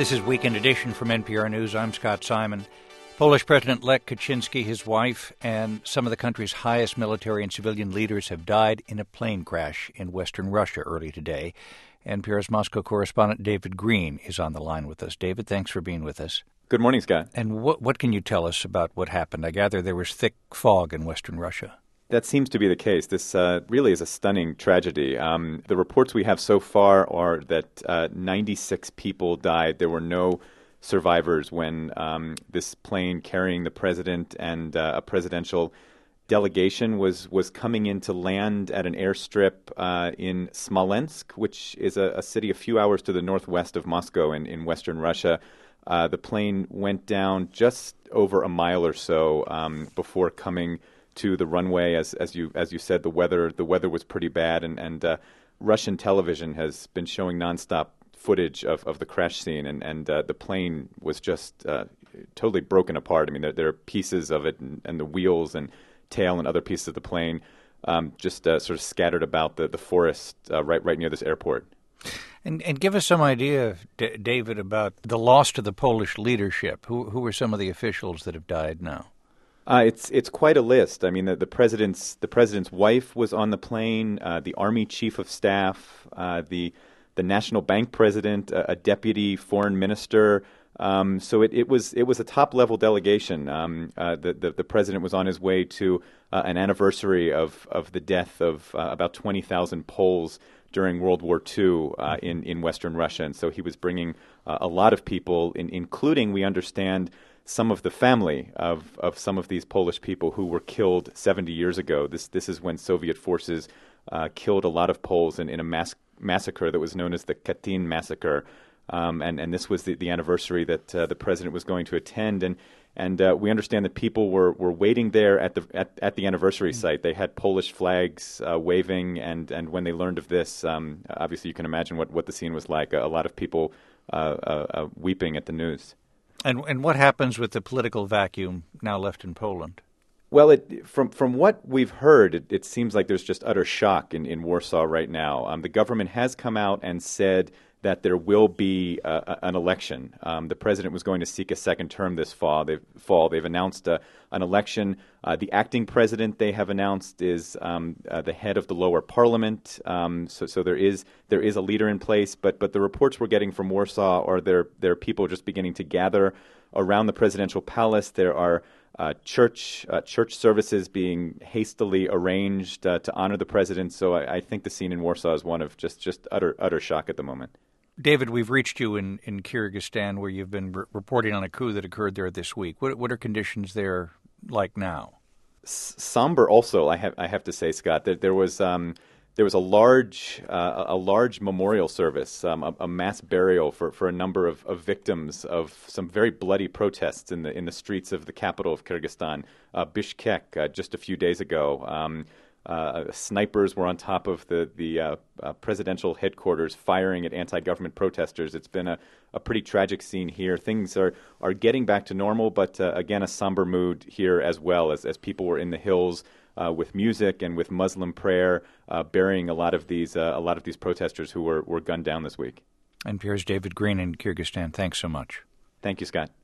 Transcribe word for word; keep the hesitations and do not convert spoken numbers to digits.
This is Weekend Edition from N P R News. I'm Scott Simon. Polish President Lech Kaczynski, his wife, and some of the country's highest military and civilian leaders have died in a plane crash in western Russia early today. N P R's Moscow correspondent David Green is on the line with us. David, thanks for being with us. Good morning, Scott. And what what can you tell us about what happened? I gather there was thick fog in western Russia. That seems to be the case. This uh, really is a stunning tragedy. Um, the reports we have so far are that uh, ninety-six people died. There were no survivors when um, this plane carrying the president and uh, a presidential delegation was, was coming in to land at an airstrip uh, in Smolensk, which is a, a city a few hours to the northwest of Moscow in, in western Russia. Uh, the plane went down just over a mile or so um, before coming to the runway. As as you as you said, the weather the weather was pretty bad, and and uh, Russian television has been showing nonstop footage of, of the crash scene, and and uh, the plane was just uh, totally broken apart. I mean, there, there are pieces of it, and, and the wheels and tail and other pieces of the plane um, just uh, sort of scattered about the the forest uh, right right near this airport. And and give us some idea, D- David, about the loss to the Polish leadership. Who who are some of the officials that have died now? Uh, it's it's quite a list. I mean, the, the president's the president's wife was on the plane, uh, the army chief of staff, uh, the the national bank president, a, a deputy foreign minister. Um, so it, it was it was a top level delegation. Um, uh, the, the the president was on his way to uh, an anniversary of of the death of uh, about twenty thousand Poles during World War Two uh, in in Western Russia, and so he was bringing uh, a lot of people, in, including, we understand, some of the family of, of some of these Polish people who were killed seventy years ago. This this is when Soviet forces uh, killed a lot of Poles in, in a mass, massacre that was known as the Katyn massacre. Um, and, and this was the, the anniversary that uh, the president was going to attend. And and uh, we understand that people were, were waiting there at the at, at the anniversary mm-hmm. site. They had Polish flags uh, waving. And, and when they learned of this, um, obviously you can imagine what, what the scene was like. A, a lot of people uh, uh, uh, weeping at the news. And and what happens with the political vacuum now left in Poland? Well, it, from from what we've heard, it, it seems like there's just utter shock in, in Warsaw right now. Um, the government has come out and said that there will be uh, an election. Um, the president was going to seek a second term this fall. They've, fall. They've announced uh, an election. Uh, the acting president they have announced is um, uh, the head of the lower parliament. Um, so, so there is there is a leader in place. But but the reports we're getting from Warsaw are there there are people just beginning to gather around the presidential palace. There are uh, church uh, church services being hastily arranged uh, to honor the president. So I, I think the scene in Warsaw is one of just just utter utter shock at the moment. David, we've reached you in, in Kyrgyzstan, where you've been re- reporting on a coup that occurred there this week. What what are conditions there like now? S- somber, also. I have I have to say, Scott, that there was um, there was a large uh, a large memorial service, um, a, a mass burial for, for a number of, of victims of some very bloody protests in the in the streets of the capital of Kyrgyzstan, uh, Bishkek, uh, just a few days ago. Um, Uh, snipers were on top of the the uh, uh, presidential headquarters firing at anti-government protesters. It's been a, a pretty tragic scene here. Things are, are getting back to normal, but uh, again, a somber mood here as well, as, as people were in the hills uh, with music and with Muslim prayer, uh, burying a lot of these uh, a lot of these protesters who were, were gunned down this week. N P R's David Green in Kyrgyzstan. Thanks so much. Thank you, Scott.